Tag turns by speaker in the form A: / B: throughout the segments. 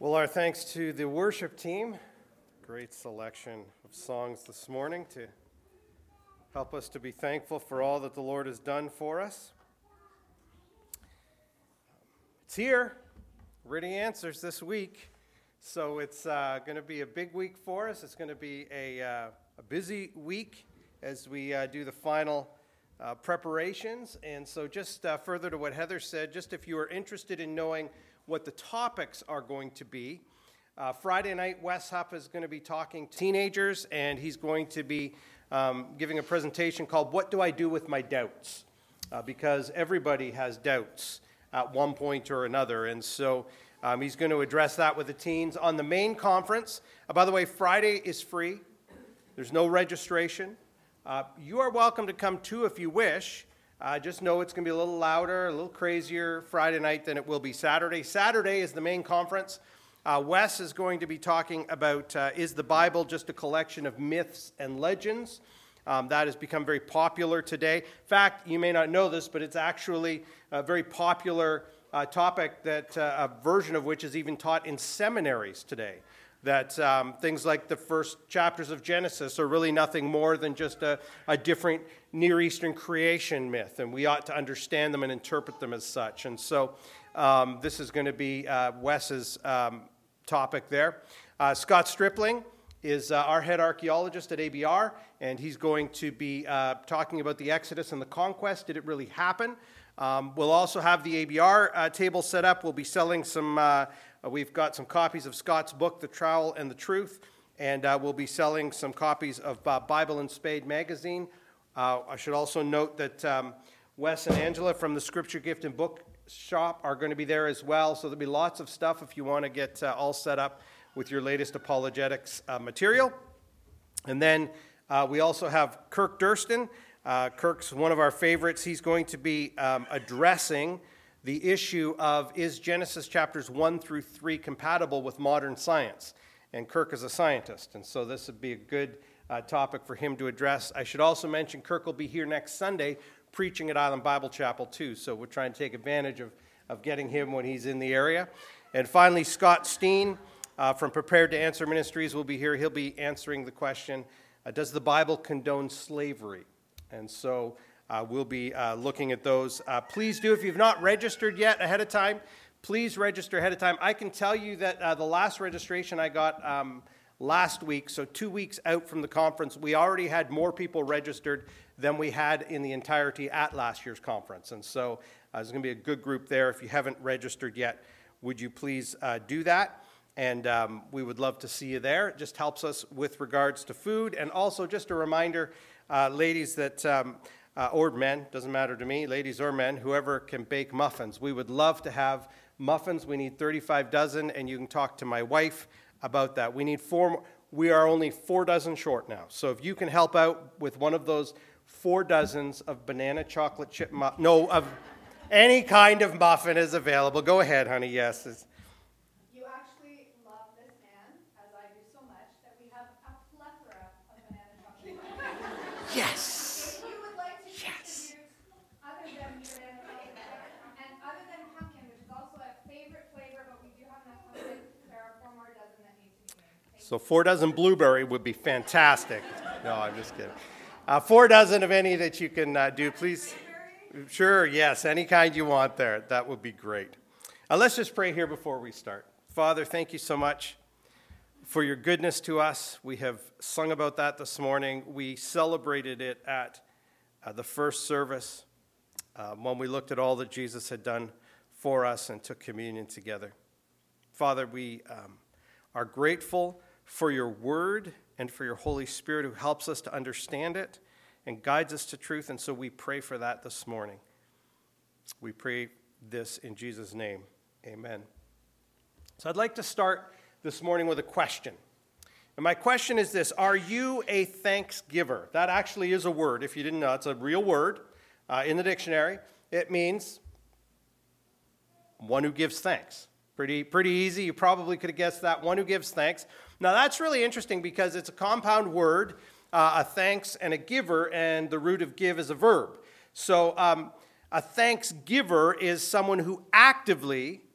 A: Well, our thanks to the worship team. Great selection of songs this morning to help us to be thankful for all that the Lord has done for us. It's here, Ready Answers this week. So it's going to be a big week for us. It's going to be a busy week as we do the final preparations. And so just further to what Heather said, just if you are interested in knowing what the topics are going to be. Friday night, Wes Huff is going to be talking to teenagers, and he's going to be giving a presentation called What Do I Do With My Doubts? Because everybody has doubts at one point or another, and so he's going to address that with the teens on the main conference. By the way, Friday is free. There's no registration. You are welcome to come too if you wish. Just know it's going to be a little louder, a little crazier Friday night than it will be Saturday. Saturday is the main conference. Wes is going to be talking about, is the Bible just a collection of myths and legends? That has become very popular today. In fact, you may not know this, but it's actually a very popular topic that a version of which is even taught in seminaries today. That things like the first chapters of Genesis are really nothing more than just a different Near Eastern creation myth, and we ought to understand them and interpret them as such. And so this is going to be Wes's topic there. Scott Stripling is our head archaeologist at ABR, and he's going to be talking about the Exodus and the conquest. Did it really happen? We'll also have the ABR table set up. We'll be selling some... We've got some copies of Scott's book, The Trowel and the Truth, and we'll be selling some copies of Bible and Spade magazine. I should also note that Wes and Angela from the Scripture Gift and Book Shop are going to be there as well, so there'll be lots of stuff if you want to get all set up with your latest apologetics material. And then we also have Kirk Durston. Kirk's one of our favorites. He's going to be addressing the issue of, is Genesis chapters 1 through 3 compatible with modern science? And Kirk is a scientist, and so this would be a good topic for him to address. I should also mention Kirk will be here next Sunday preaching at Island Bible Chapel too, so we're trying to take advantage of getting him when he's in the area. And finally, Scott Steen from Prepared to Answer Ministries will be here. He'll be answering the question, does the Bible condone slavery? And so we'll be looking at those. Please do, if you've not registered yet ahead of time, please register ahead of time. I can tell you that the last registration I got last week, so 2 weeks out from the conference, we already had more people registered than we had in the entirety at last year's conference. And so there's going to be a good group there. If you haven't registered yet, would you please do that? And we would love to see you there. It just helps us with regards to food. And also just a reminder, ladies, that... or men, doesn't matter to me, ladies or men, whoever can bake muffins. We would love to have muffins. We need 35 dozen, and you can talk to my wife about that. We need 4, we are only 4 dozen short now. So if you can help out with one of those 4 dozens of banana chocolate chip of any kind of muffin is available. Go ahead, honey, yes.
B: You actually love this man, as I do so much, that we have a plethora of banana chocolate.
A: Yes. So 4 dozen blueberry would be fantastic. No, I'm just kidding. 4 dozen of any that you can do, please. Sure, yes, any kind you want there. That would be great. Let's just pray here before we start. Father, thank you so much for your goodness to us. We have sung about that this morning. We celebrated it at the first service when we looked at all that Jesus had done for us and took communion together. Father, we are grateful for your word and for your Holy Spirit who helps us to understand it and guides us to truth, and so we pray for that this morning. We pray this in Jesus' name. Amen. So I'd like to start this morning with a question. And my question is this: are you a thanksgiver? That actually is a word. If you didn't know, it's a real word in the dictionary. It means one who gives thanks. Pretty easy. You probably could have guessed that. One who gives thanks. Now, that's really interesting because it's a compound word, a thanks and a giver, and the root of give is a verb. So a thanksgiver is someone who actively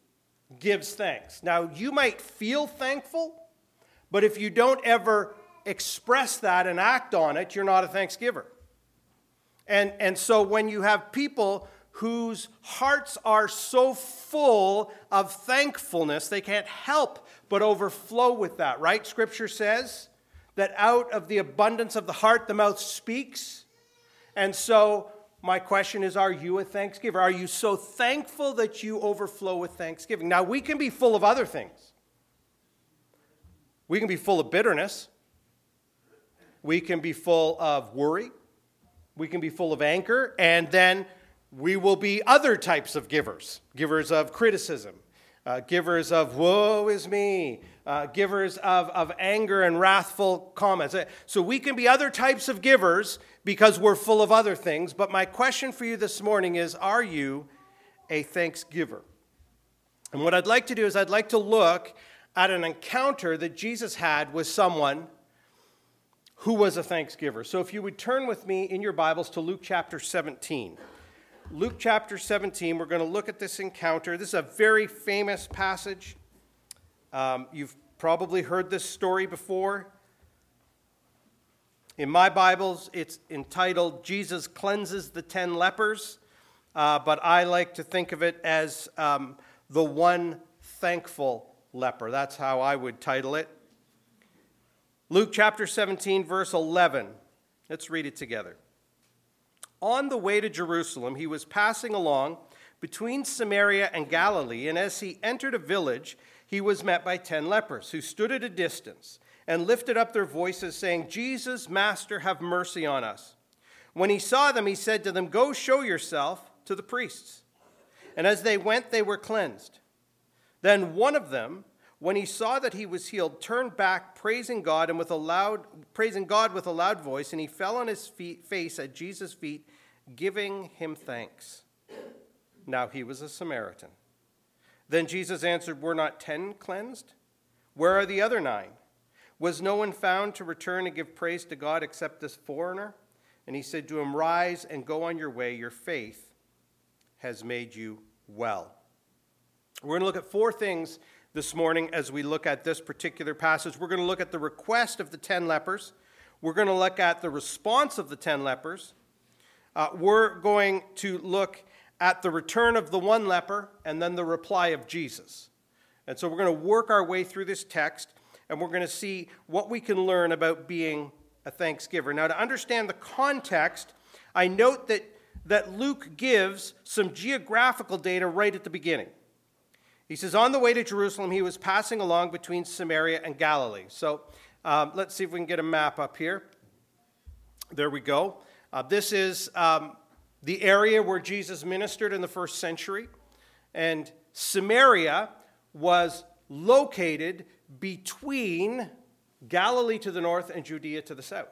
A: gives thanks. Now, you might feel thankful, but if you don't ever express that and act on it, you're not a thanksgiver. And so when you have people whose hearts are so full of thankfulness, they can't help but overflow with that, right? Scripture says that out of the abundance of the heart, the mouth speaks. And so my question is, are you a thanksgiver? Are you so thankful that you overflow with thanksgiving? Now, we can be full of other things. We can be full of bitterness. We can be full of worry. We can be full of anger. And then we will be other types of givers. Givers of criticism. Givers of woe is me. Givers of anger and wrathful comments. So we can be other types of givers because we're full of other things. But my question for you this morning is, are you a thanksgiver? And what I'd like to do is I'd like to look at an encounter that Jesus had with someone who was a thanksgiver. So if you would turn with me in your Bibles to Luke chapter 17. Luke chapter 17, we're going to look at this encounter. This is a very famous passage. You've probably heard this story before. In my Bibles, it's entitled, Jesus Cleanses the 10 Lepers, but I like to think of it as the one thankful leper. That's how I would title it. Luke chapter 17, verse 11. Let's read it together. On the way to Jerusalem, he was passing along between Samaria and Galilee, and as he entered a village, he was met by 10 lepers who stood at a distance and lifted up their voices, saying, Jesus, Master, have mercy on us. When he saw them, he said to them, Go show yourself to the priests. And as they went, they were cleansed. Then one of them, when he saw that he was healed, turned back, praising God with a loud voice, and he fell on his face at Jesus' feet, giving him thanks. Now he was a Samaritan. Then Jesus answered, Were not 10 cleansed? Where are the other 9? Was no one found to return and give praise to God except this foreigner? And he said to him, Rise and go on your way. Your faith has made you well. We're going to look at 4 things this morning as we look at this particular passage. We're going to look at the request of the 10 lepers. We're going to look at the response of the 10 lepers. We're going to look at the return of the one leper and then the reply of Jesus. And so we're going to work our way through this text, and we're going to see what we can learn about being a thanksgiver. Now, to understand the context, I note that Luke gives some geographical data right at the beginning. He says, on the way to Jerusalem, he was passing along between Samaria and Galilee. So let's see if we can get a map up here. There we go. This is the area where Jesus ministered in the first century. And Samaria was located between Galilee to the north and Judea to the south.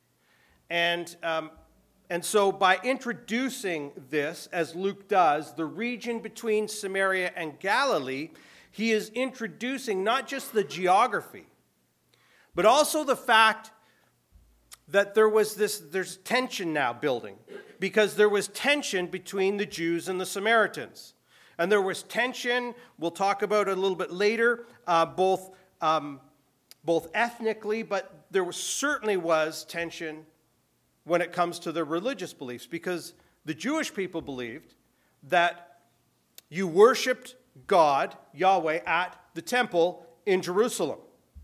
A: And so by introducing this, as Luke does, the region between Samaria and Galilee, he is introducing not just the geography, but also the fact that there's tension now building, because there was tension between the Jews and the Samaritans. And there was tension, we'll talk about it a little bit later, both ethnically, but there certainly was tension when it comes to their religious beliefs, because the Jewish people believed that you worshiped God, Yahweh, at the temple in Jerusalem.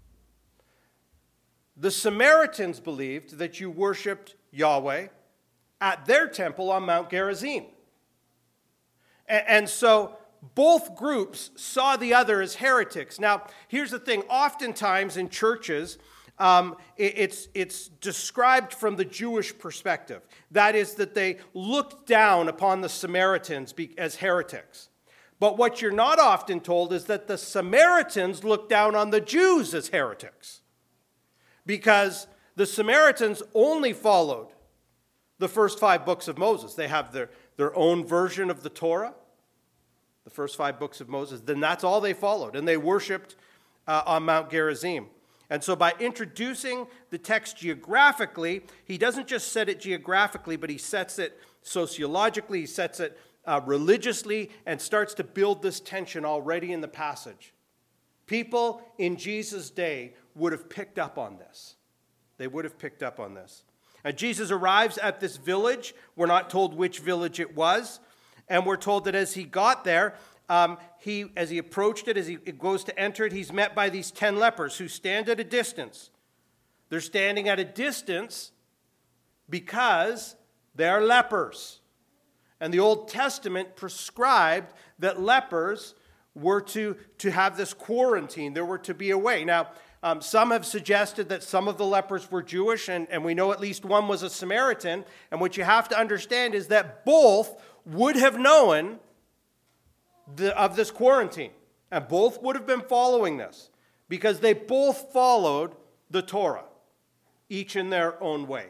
A: The Samaritans believed that you worshiped Yahweh at their temple on Mount Gerizim. And so both groups saw the other as heretics. Now, here's the thing. Oftentimes in churches, it's described from the Jewish perspective. That is, that they looked down upon the Samaritans as heretics. But what you're not often told is that the Samaritans looked down on the Jews as heretics, because the Samaritans only followed the first 5 books of Moses. They have their own version of the Torah, the first 5 books of Moses. Then that's all they followed, and they worshipped on Mount Gerizim. And so by introducing the text geographically, he doesn't just set it geographically, but he sets it sociologically, he sets it religiously and starts to build this tension already in the passage. People in Jesus' day would have picked up on this. They would have picked up on this. And Jesus arrives at this village. We're not told which village it was. And we're told that as he got there, as he approached it, as he goes to enter it, he's met by these 10 lepers who stand at a distance. They're standing at a distance because they're lepers. And the Old Testament prescribed that lepers were to have this quarantine. They were to be away. Now, some have suggested that some of the lepers were Jewish, and we know at least one was a Samaritan. And what you have to understand is that both would have known of this quarantine. And both would have been following this because they both followed the Torah, each in their own way.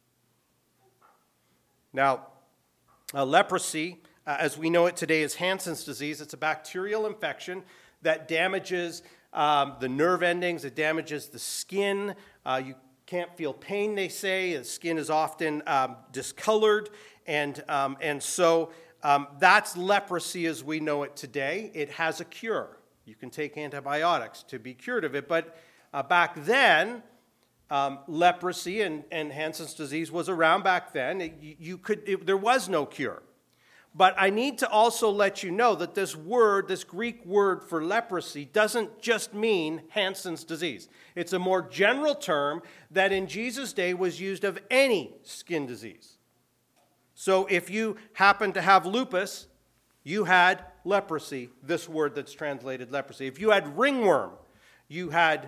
A: Now, leprosy, as we know it today, is Hansen's disease. It's a bacterial infection that damages the nerve endings. It damages the skin. You can't feel pain, they say. The skin is often discolored. And so that's leprosy as we know it today. It has a cure. You can take antibiotics to be cured of it. But back then, leprosy and Hansen's disease was around back then. There was no cure. But I need to also let you know that this word, this Greek word for leprosy, doesn't just mean Hansen's disease. It's a more general term that in Jesus' day was used of any skin disease. So if you happen to have lupus, you had leprosy, this word that's translated leprosy. If you had ringworm, you had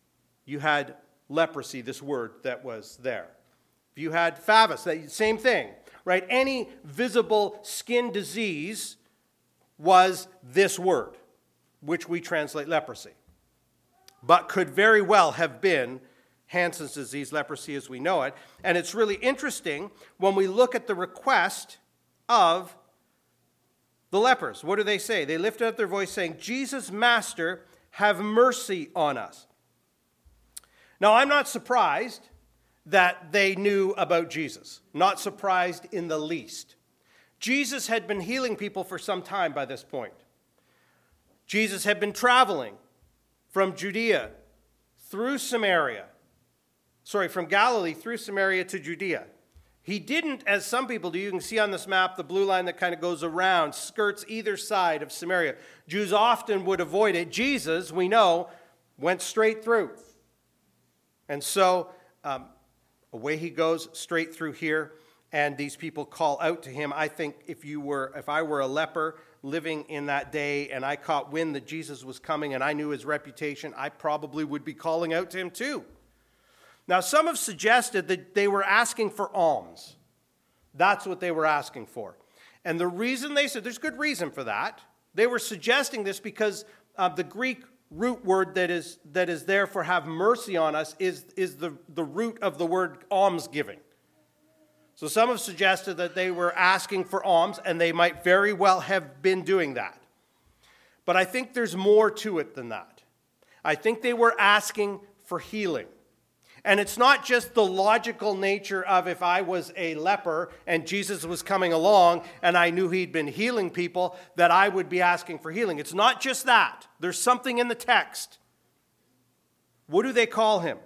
A: leprosy, this word that was there. If you had favus, same thing. Right? Any visible skin disease was this word, which we translate leprosy, but could very well have been Hansen's disease, leprosy as we know it. And it's really interesting when we look at the request of the lepers. What do they say? They lift up their voice saying, "Jesus, Master, have mercy on us." Now, I'm not surprised that they knew about Jesus. Not surprised in the least. Jesus had been healing people for some time by this point. Jesus had been traveling from Judea through Samaria. From Galilee through Samaria to Judea. He didn't, as some people do, you can see on this map the blue line that kind of goes around, skirts either side of Samaria. Jews often would avoid it. Jesus, we know, went straight through. And so, away he goes straight through here, and these people call out to him. I think if I were a leper living in that day and I caught wind that Jesus was coming and I knew his reputation, I probably would be calling out to him too. Now, some have suggested that they were asking for alms. That's what they were asking for. And the reason they said, there's good reason for that. They were suggesting this because the Greek root word that is there for have mercy on us is the root of the word almsgiving. So some have suggested that they were asking for alms, and they might very well have been doing that. But I think there's more to it than that. I think they were asking for healing. And it's not just the logical nature of if I was a leper and Jesus was coming along and I knew he'd been healing people, that I would be asking for healing. It's not just that. There's something in the text. What do they call him?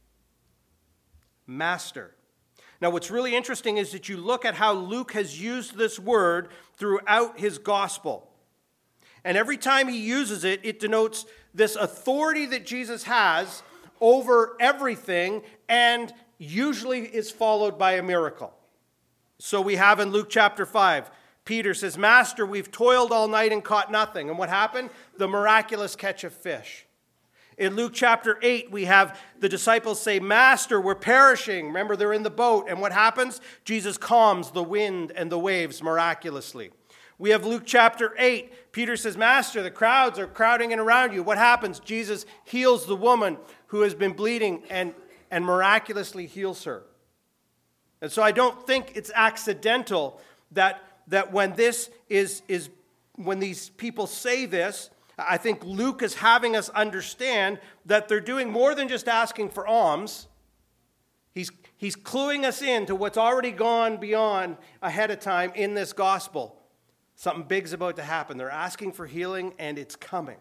A: Master. Now, what's really interesting is that you look at how Luke has used this word throughout his gospel. And every time he uses it, it denotes this authority that Jesus has over everything, and usually is followed by a miracle. So we have in Luke chapter 5, Peter says, "Master, we've toiled all night and caught nothing." And what happened? The miraculous catch of fish. In Luke chapter 8, we have the disciples say, "Master, we're perishing." Remember, they're in the boat. And what happens? Jesus calms the wind and the waves miraculously. We have Luke chapter 8. Peter says, "Master, the crowds are crowding in around you." What happens? Jesus heals the woman who has been bleeding and miraculously heals her. And so I don't think it's accidental that when when these people say this, I think Luke is having us understand that they're doing more than just asking for alms. He's cluing us in to what's already gone beyond ahead of time in this gospel. Something big's about to happen. They're asking for healing, and it's coming.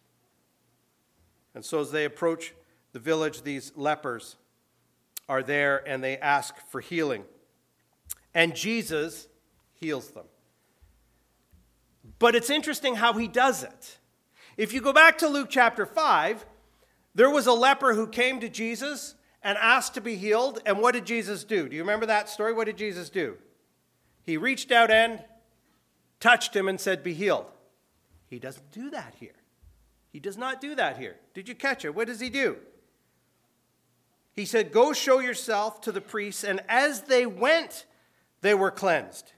A: And so as they approach the village, these lepers are there, and they ask for healing. And Jesus heals them. But it's interesting how he does it. If you go back to Luke chapter 5, there was a leper who came to Jesus and asked to be healed. And what did Jesus do? Do you remember that story? What did Jesus do? He reached out and touched him and said, be healed. He doesn't do that here. He does not do that here. Did you catch it? What does he do? He said, go show yourself to the priests. And as they went, they were cleansed.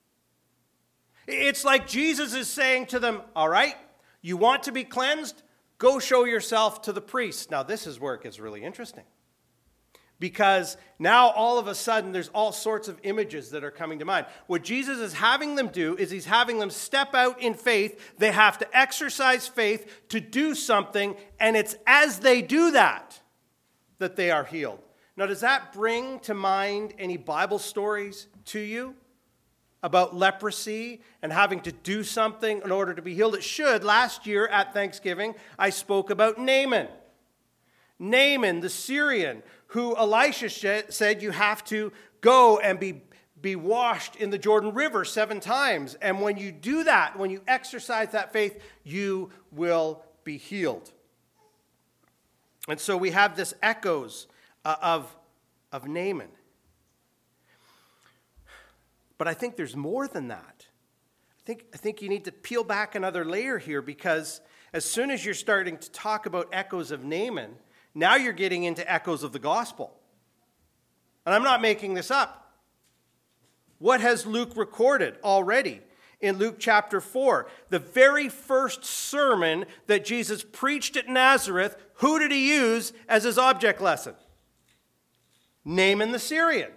A: It's like Jesus is saying to them, all right, you want to be cleansed? Go show yourself to the priests. Now, this is where it gets really interesting. Because now all of a sudden there's all sorts of images that are coming to mind. What Jesus is having them do is he's having them step out in faith. They have to exercise faith to do something, and it's as they do that that they are healed. Now, does that bring to mind any Bible stories to you about leprosy and having to do something in order to be healed? It should. Last year at Thanksgiving, I spoke about Naaman. Naaman, the Syrian, who Elisha said you have to go and be washed in the Jordan River 7 times. And when you do that, when you exercise that faith, you will be healed. And so we have this echoes of Naaman. But I think there's more than that. I think you need to peel back another layer here, because as soon as you're starting to talk about echoes of Naaman, now you're getting into echoes of the gospel. And I'm not making this up. What has Luke recorded already in Luke chapter 4? The very first sermon that Jesus preached at Nazareth, who did he use as his object lesson? Naaman the Syrian.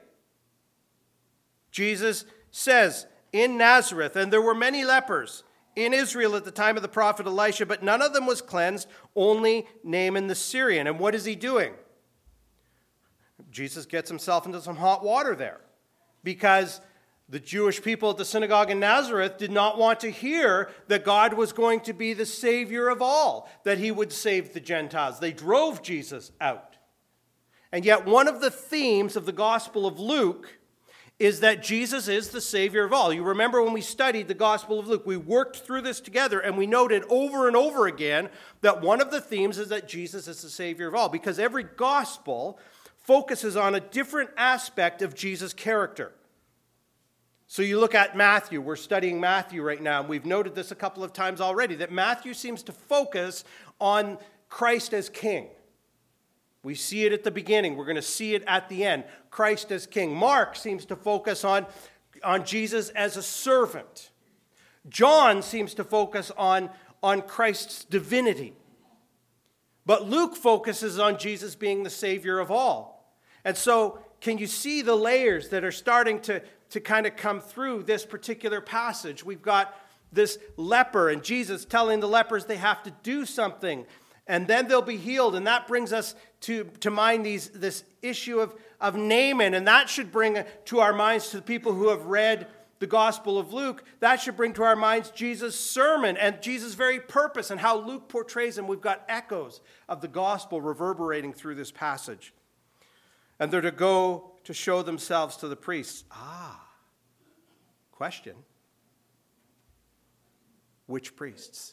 A: Jesus says, in Nazareth, and there were many lepers in Israel at the time of the prophet Elisha, but none of them was cleansed, only Naaman the Syrian. And what is he doing? Jesus gets himself into some hot water there, because the Jewish people at the synagogue in Nazareth did not want to hear that God was going to be the Savior of all, that he would save the Gentiles. They drove Jesus out. And yet one of the themes of the Gospel of Luke is that Jesus is the Savior of all. You remember when we studied the Gospel of Luke, we worked through this together, and we noted over and over again that one of the themes is that Jesus is the Savior of all, because every Gospel focuses on a different aspect of Jesus' character. So you look at Matthew. We're studying Matthew right now, and we've noted this a couple of times already, that Matthew seems to focus on Christ as King. We see it at the beginning. We're going to see it at the end. Christ as King. Mark seems to focus on Jesus as a servant. John seems to focus on Christ's divinity. But Luke focuses on Jesus being the Savior of all. And so, can you see the layers that are starting to kind of come through this particular passage? We've got this leper, and Jesus telling the lepers they have to do something, and then they'll be healed. And that brings us to mind this issue of Naaman. And that should bring to our minds, to the people who have read the Gospel of Luke, that should bring to our minds Jesus' sermon and Jesus' very purpose and how Luke portrays him. We've got echoes of the gospel reverberating through this passage. And they're to go to show themselves to the priests. Question. Which priests?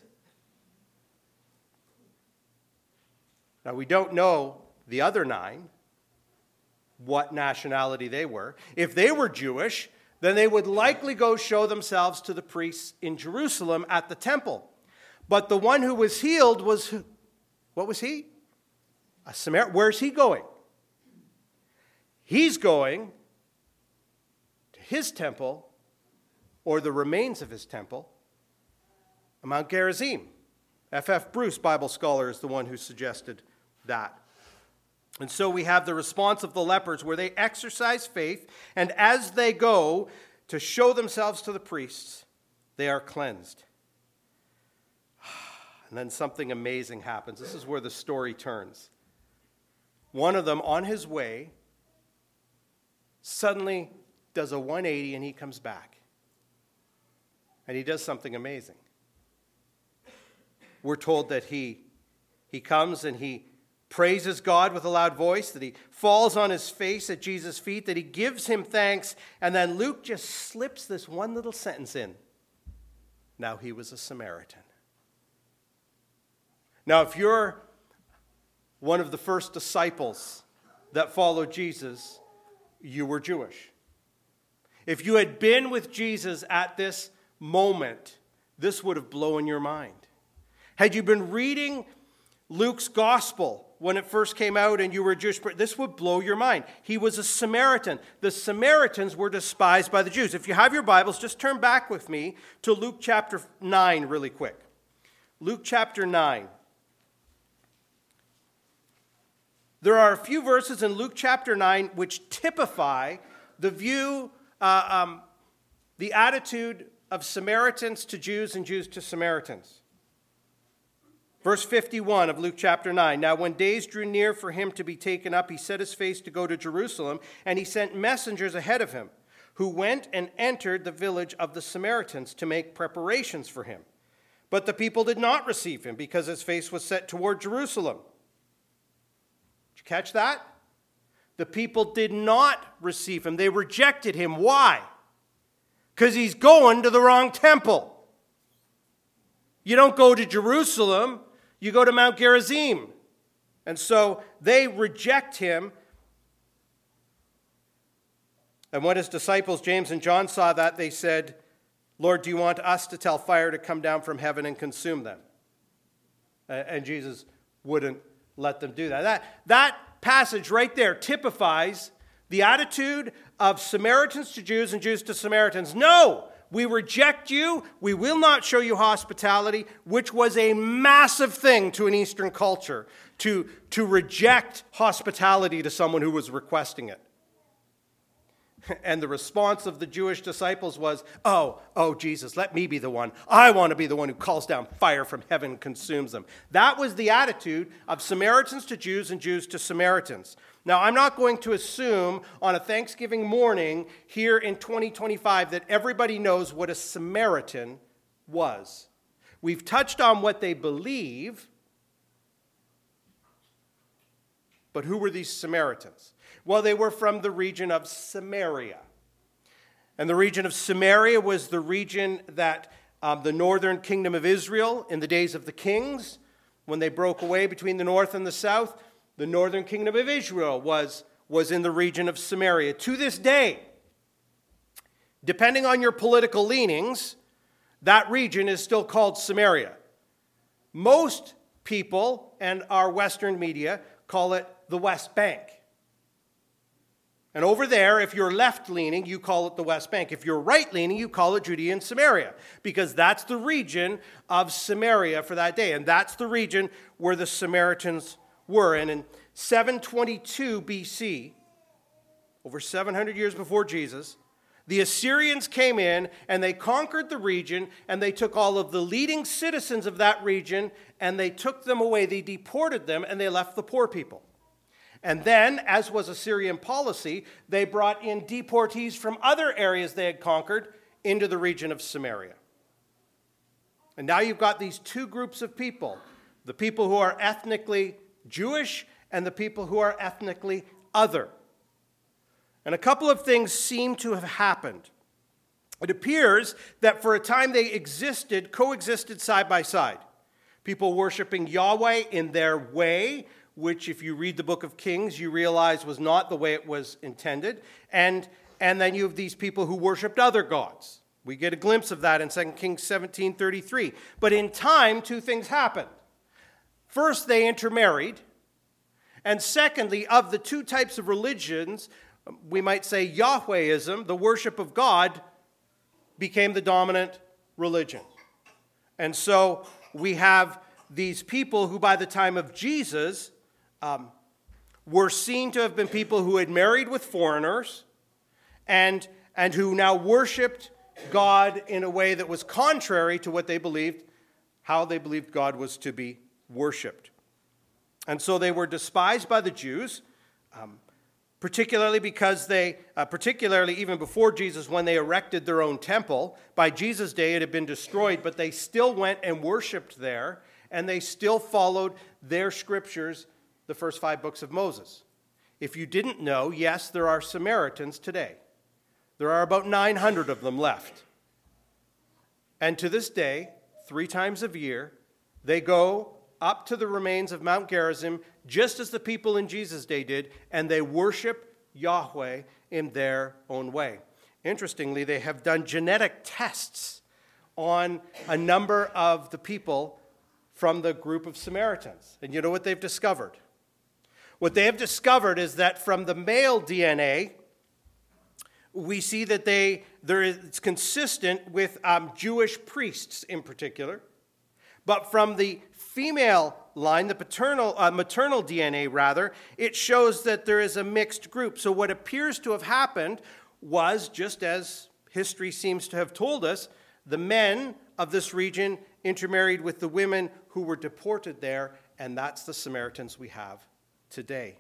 A: Now, we don't know the other 9, what nationality they were. If they were Jewish, then they would likely go show themselves to the priests in Jerusalem at the temple. But the one who was healed was, what was he? A Samaritan. Where's he going? He's going to his temple, or the remains of his temple, Mount Gerizim. F.F. Bruce, Bible scholar, is the one who suggested that. And so we have the response of the lepers, where they exercise faith, and as they go to show themselves to the priests, they are cleansed. And then something amazing happens. This is where the story turns. One of them, on his way, suddenly does a 180 and he comes back. And he does something amazing. We're told that he comes and he praises God with a loud voice, that he falls on his face at Jesus' feet, that he gives him thanks, and then Luke just slips this one little sentence in. Now he was a Samaritan. Now, if you're one of the first disciples that followed Jesus, you were Jewish. If you had been with Jesus at this moment, this would have blown your mind. Had you been reading Luke's gospel when it first came out and you were Jewish, this would blow your mind. He was a Samaritan. The Samaritans were despised by the Jews. If you have your Bibles, just turn back with me to Luke chapter 9 really quick. Luke chapter 9. There are a few verses in Luke chapter 9 which typify the view, the attitude of Samaritans to Jews and Jews to Samaritans. Verse 51 of Luke chapter 9. Now when days drew near for him to be taken up, he set his face to go to Jerusalem, and he sent messengers ahead of him, who went and entered the village of the Samaritans to make preparations for him. But the people did not receive him, because his face was set toward Jerusalem. Did you catch that? The people did not receive him. They rejected him. Why? Because he's going to the wrong temple. You don't go to Jerusalem. You go to Mount Gerizim. And so they reject him. And when his disciples, James and John, saw that, they said, Lord, do you want us to tell fire to come down from heaven and consume them? And Jesus wouldn't let them do that. That passage right there typifies the attitude of Samaritans to Jews and Jews to Samaritans. No! We reject you. We will not show you hospitality, which was a massive thing to an Eastern culture, to reject hospitality to someone who was requesting it. And the response of the Jewish disciples was, oh, Jesus, let me be the one. I want to be the one who calls down fire from heaven and consumes them. That was the attitude of Samaritans to Jews and Jews to Samaritans. Now, I'm not going to assume on a Thanksgiving morning here in 2025 that everybody knows what a Samaritan was. We've touched on what they believe, but who were these Samaritans? Well, they were from the region of Samaria. And the region of Samaria was the region that the northern kingdom of Israel, in the days of the kings, when they broke away between the north and the south, the northern kingdom of Israel was in the region of Samaria. To this day, depending on your political leanings, that region is still called Samaria. Most people and our Western media call it the West Bank. And over there, if you're left-leaning, you call it the West Bank. If you're right-leaning, you call it Judea and Samaria, because that's the region of Samaria for that day. And that's the region where the Samaritans were. And in 722 BC, over 700 years before Jesus, the Assyrians came in and they conquered the region, and they took all of the leading citizens of that region and they took them away. They deported them and they left the poor people. And then, as was Assyrian policy, they brought in deportees from other areas they had conquered into the region of Samaria. And now you've got these two groups of people, the people who are ethnically Jewish and the people who are ethnically other. And a couple of things seem to have happened. It appears that for a time they coexisted side by side. People worshiping Yahweh in their way, which if you read the book of Kings, you realize was not the way it was intended. And then you have these people who worshipped other gods. We get a glimpse of that in 2 Kings 17:33. But in time, two things happened. First, they intermarried. And secondly, of the two types of religions, we might say Yahwehism, the worship of God, became the dominant religion. And so we have these people who by the time of Jesus were seen to have been people who had married with foreigners and who now worshipped God in a way that was contrary to what they believed, how they believed God was to be worshipped. And so they were despised by the Jews. particularly because particularly even before Jesus, when they erected their own temple. By Jesus' day, it had been destroyed, but they still went and worshiped there, and they still followed their scriptures, the first 5 books of Moses. If you didn't know, yes, there are Samaritans today. There are about 900 of them left. And to this day, 3 times a year, they go up to the remains of Mount Gerizim, just as the people in Jesus' day did, and they worship Yahweh in their own way. Interestingly, they have done genetic tests on a number of the people from the group of Samaritans. And you know what they've discovered? What they have discovered is that from the male DNA, we see that it's consistent with Jewish priests in particular. But from the female line, the maternal DNA rather, it shows that there is a mixed group. So what appears to have happened was, just as history seems to have told us, the men of this region intermarried with the women who were deported there, and that's the Samaritans we have today.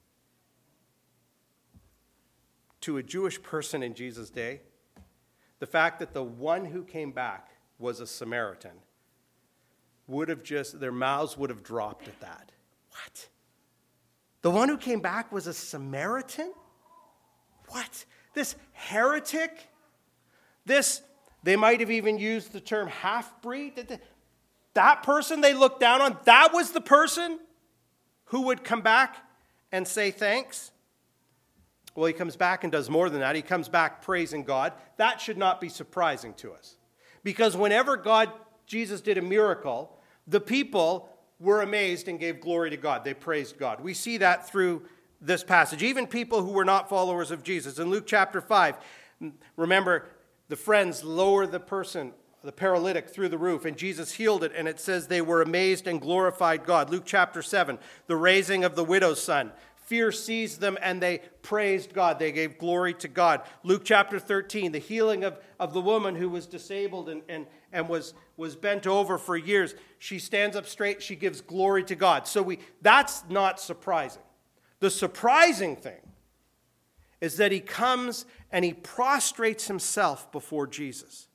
A: To a Jewish person in Jesus' day, the fact that the one who came back was a Samaritan would have their mouths would have dropped at that. What? The one who came back was a Samaritan? What? This heretic? They might have even used the term half-breed. That person they looked down on, that was the person who would come back and say thanks? Well, he comes back and does more than that. He comes back praising God. That should not be surprising to us. Because whenever Jesus did a miracle, the people were amazed and gave glory to God. They praised God. We see that through this passage. Even people who were not followers of Jesus. In Luke chapter 5, remember, the friends lower the paralytic, through the roof, and Jesus healed it, and it says they were amazed and glorified God. Luke chapter 7, the raising of the widow's son. Fear seized them, and they praised God. They gave glory to God. Luke chapter 13, the healing of the woman who was disabled and was bent over for years. She stands up straight. She gives glory to God. So that's not surprising. The surprising thing is that he comes and he prostrates himself before Jesus.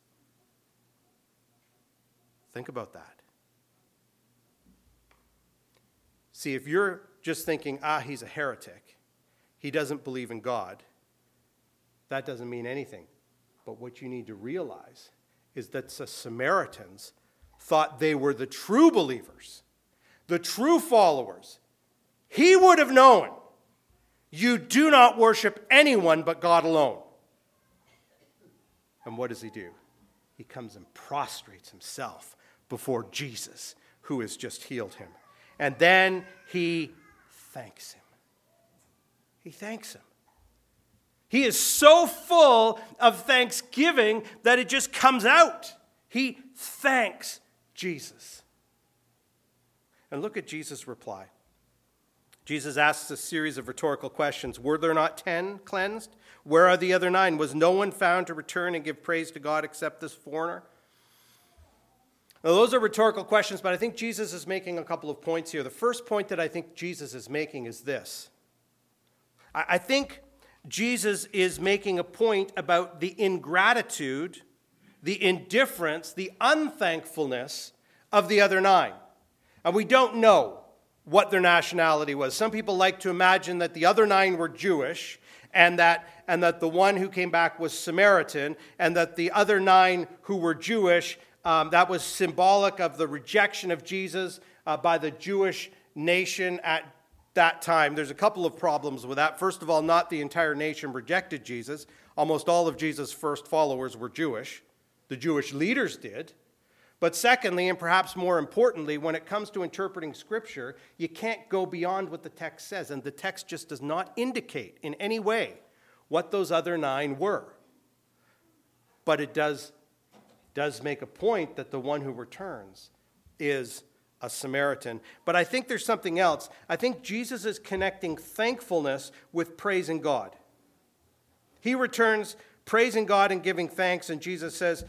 A: Think about that. See, if you're just thinking, he's a heretic, he doesn't believe in God, that doesn't mean anything. But what you need to realize is that the Samaritans thought they were the true believers, the true followers. He would have known, you do not worship anyone but God alone. And what does he do? He comes and prostrates himself before Jesus, who has just healed him. And then he thanks him. He thanks him. He is so full of thanksgiving that it just comes out. He thanks Jesus. And look at Jesus' reply. Jesus asks a series of rhetorical questions. Were there not 10 cleansed? Where are the other 9? Was no one found to return and give praise to God except this foreigner? Now, those are rhetorical questions, but I think Jesus is making a couple of points here. The first point that I think Jesus is making is this. I think Jesus is making a point about the ingratitude, the indifference, the unthankfulness of the other 9. And we don't know what their nationality was. Some people like to imagine that the other 9 were Jewish, and that the one who came back was Samaritan, and that the other 9 who were Jewish, that was symbolic of the rejection of Jesus by the Jewish nation at that time. There's a couple of problems with that. First of all, not the entire nation rejected Jesus. Almost all of Jesus' first followers were Jewish. The Jewish leaders did. But secondly, and perhaps more importantly, when it comes to interpreting Scripture, you can't go beyond what the text says. And the text just does not indicate in any way what those other 9 were. But it does make a point that the one who returns is a Samaritan. But I think there's something else. I think Jesus is connecting thankfulness with praising God. He returns praising God and giving thanks, and Jesus says,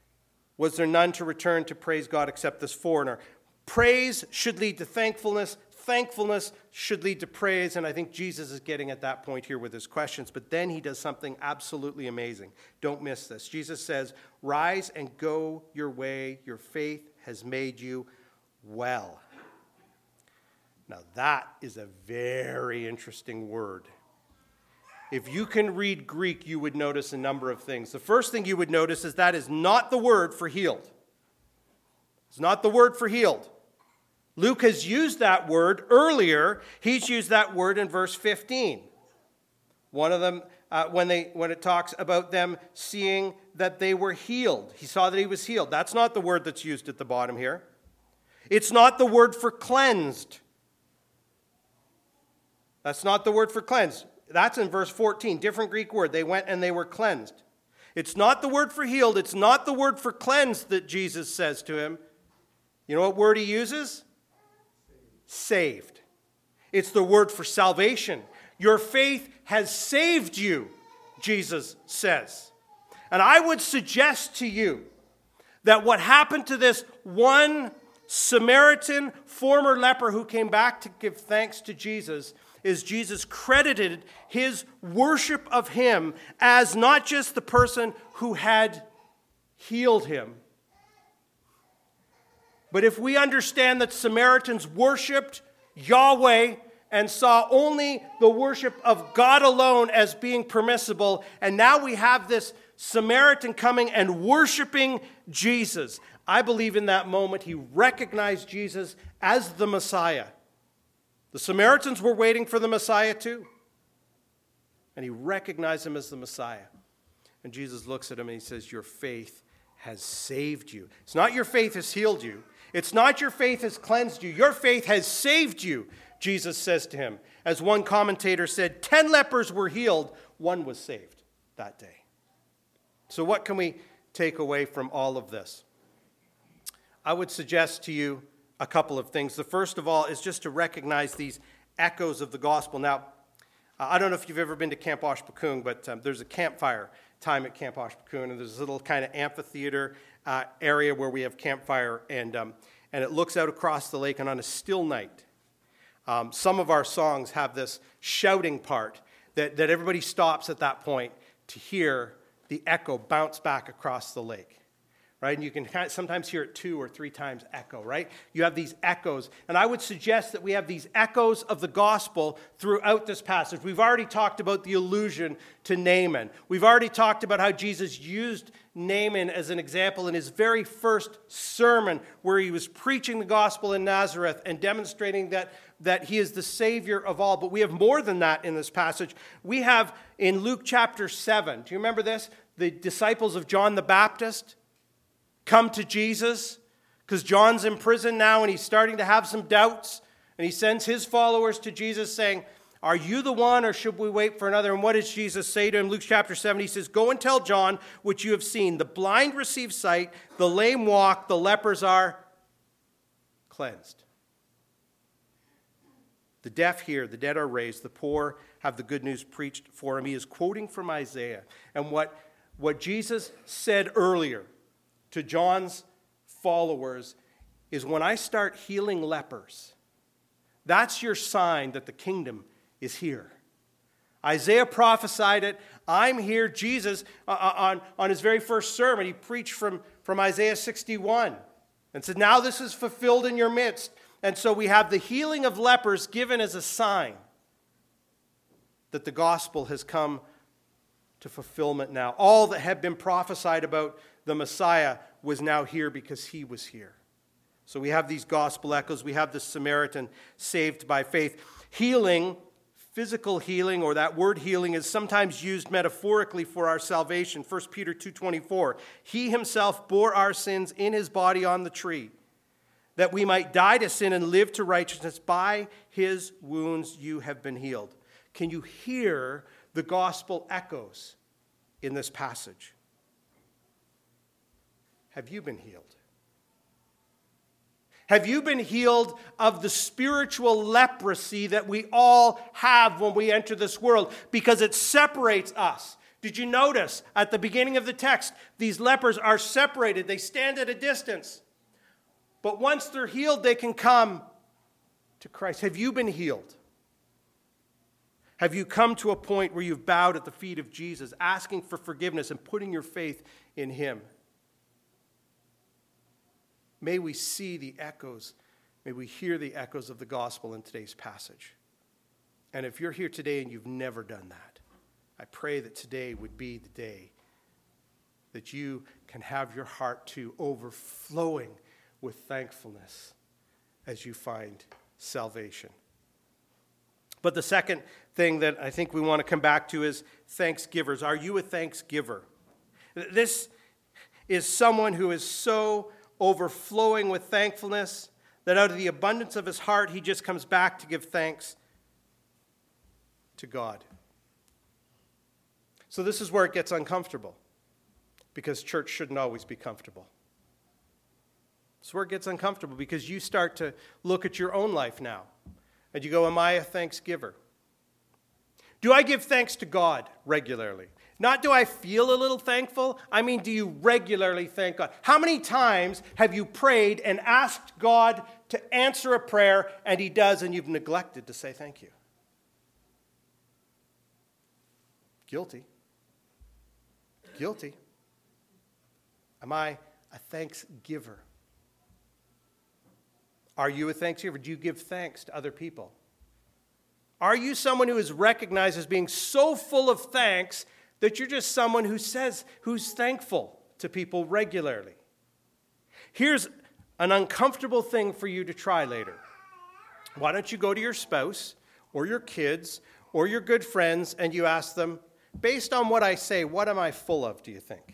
A: was there none to return to praise God except this foreigner? Praise should lead to thankfulness. Thankfulness should lead to praise, and I think Jesus is getting at that point here with his questions. But then he does something absolutely amazing. Don't miss this. Jesus says, "Rise and go your way. Your faith has made you well." Now that is a very interesting word. If you can read Greek, you would notice a number of things. The first thing you would notice is that is not the word for healed. It's not the word for healed. Luke has used that word earlier. He's used that word in verse 15. One of them, when it talks about them seeing that they were healed. He saw that he was healed. That's not the word that's used at the bottom here. It's not the word for cleansed. That's not the word for cleansed. That's in verse 14. Different Greek word. They went and they were cleansed. It's not the word for healed. It's not the word for cleansed that Jesus says to him. You know what word he uses? Saved. It's the word for salvation. Your faith has saved you, Jesus says. And I would suggest to you that what happened to this one Samaritan former leper who came back to give thanks to Jesus is Jesus credited his worship of him as not just the person who had healed him, but if we understand that Samaritans worshiped Yahweh and saw only the worship of God alone as being permissible, and now we have this Samaritan coming and worshiping Jesus, I believe in that moment he recognized Jesus as the Messiah. The Samaritans were waiting for the Messiah too. And he recognized him as the Messiah. And Jesus looks at him and he says, "Your faith has saved you." It's not your faith has healed you. It's not your faith has cleansed you. Your faith has saved you, Jesus says to him. As one commentator said, 10 lepers were healed, one was saved that day. So what can we take away from all of this? I would suggest to you a couple of things. The first of all is just to recognize these echoes of the gospel. Now, I don't know if you've ever been to Camp Oshpakung, but there's a campfire time at Camp Oshpakung, and there's a little kind of amphitheater area where we have campfire, and it looks out across the lake, and on a still night, some of our songs have this shouting part that everybody stops at that point to hear the echo bounce back across the lake. Right? And you can sometimes hear it 2 or 3 times echo, right? You have these echoes. And I would suggest that we have these echoes of the gospel throughout this passage. We've already talked about the allusion to Naaman. We've already talked about how Jesus used Naaman as an example in his very first sermon where he was preaching the gospel in Nazareth and demonstrating that he is the Savior of all. But we have more than that in this passage. We have in Luke chapter 7, do you remember this? The disciples of John the Baptist come to Jesus because John's in prison now and he's starting to have some doubts. And he sends his followers to Jesus saying, "Are you the one or should we wait for another?" And what does Jesus say to him? Luke chapter 7, he says, "Go and tell John what you have seen. The blind receive sight, the lame walk, the lepers are cleansed. The deaf hear, the dead are raised, the poor have the good news preached for him." He is quoting from Isaiah. And what Jesus said earlier to John's followers is, when I start healing lepers, that's your sign that the kingdom is here. Isaiah prophesied it. I'm here. Jesus, on his very first sermon, he preached from Isaiah 61 and said, now this is fulfilled in your midst. And so we have the healing of lepers given as a sign that the gospel has come to fulfillment now. All that had been prophesied about the Messiah was now here because he was here. So we have these gospel echoes. We have the Samaritan saved by faith. Healing, physical healing, or that word healing, is sometimes used metaphorically for our salvation. 1 Peter 2:24, he himself bore our sins in his body on the tree, that we might die to sin and live to righteousness. By his wounds you have been healed. Can you hear the gospel echoes in this passage? Have you been healed? Have you been healed of the spiritual leprosy that we all have when we enter this world? Because it separates us. Did you notice at the beginning of the text, these lepers are separated. They stand at a distance. But once they're healed, they can come to Christ? Have you been healed? Have you come to a point where you've bowed at the feet of Jesus, asking for forgiveness and putting your faith in him? May we see the echoes, may we hear the echoes of the gospel in today's passage. And if you're here today and you've never done that, I pray that today would be the day that you can have your heart to overflowing with thankfulness as you find salvation. But the second thing that I think we want to come back to is thanksgivers. Are you a thanksgiver? This is someone who is so overflowing with thankfulness that out of the abundance of his heart, he just comes back to give thanks to God. So this is where it gets uncomfortable, because church shouldn't always be comfortable. It's where it gets uncomfortable, because you start to look at your own life now, and you go, am I a thanksgiver? Do I give thanks to God regularly? Not do I feel a little thankful? I mean, do you regularly thank God? How many times have you prayed and asked God to answer a prayer, and he does, and you've neglected to say thank you? Guilty. Guilty. Am I a thanksgiver? Are you a thanksgiver? Do you give thanks to other people? Are you someone who is recognized as being so full of thanks that you're just someone who's thankful to people regularly? Here's an uncomfortable thing for you to try later. Why don't you go to your spouse or your kids or your good friends and you ask them, based on what I say, what am I full of, do you think?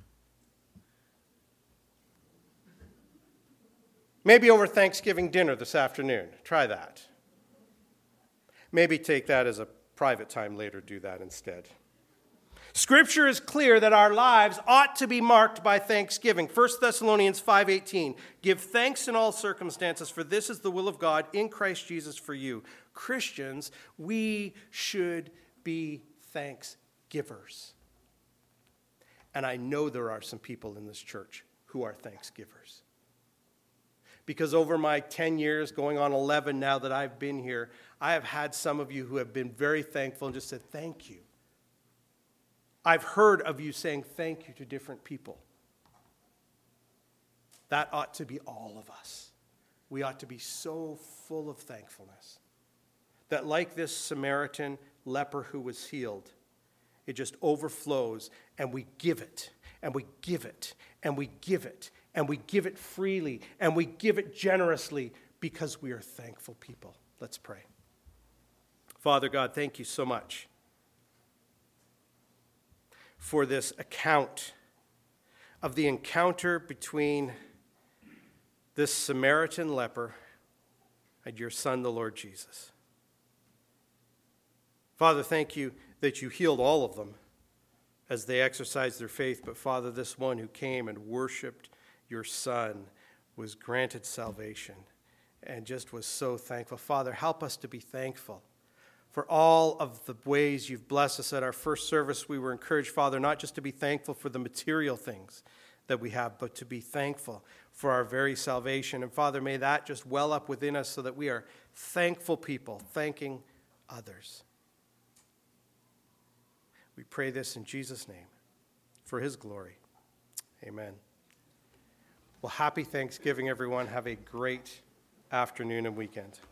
A: Maybe over Thanksgiving dinner this afternoon. Try that. Maybe take that as a private time later. Do that instead. Scripture is clear that our lives ought to be marked by thanksgiving. 1 Thessalonians 5:18, give thanks in all circumstances, for this is the will of God in Christ Jesus for you. Christians, we should be thanksgivers. And I know there are some people in this church who are thanksgivers. Because over my 10 years, going on 11 now that I've been here, I have had some of you who have been very thankful and just said, thank you. I've heard of you saying thank you to different people. That ought to be all of us. We ought to be so full of thankfulness that, like this Samaritan leper who was healed, it just overflows, and we give it, and we give it, and we give it, and we give it freely, and we give it generously because we are thankful people. Let's pray. Father God, thank you so much for this account of the encounter between this Samaritan leper and your Son, the Lord Jesus. Father, thank you that you healed all of them as they exercised their faith. But Father, this one who came and worshiped your Son was granted salvation and just was so thankful. Father, help us to be thankful for all of the ways you've blessed us. At our first service, we were encouraged, Father, not just to be thankful for the material things that we have, but to be thankful for our very salvation. And Father, may that just well up within us so that we are thankful people, thanking others. We pray this in Jesus' name, for his glory. Amen. Well, happy Thanksgiving, everyone. Have a great afternoon and weekend.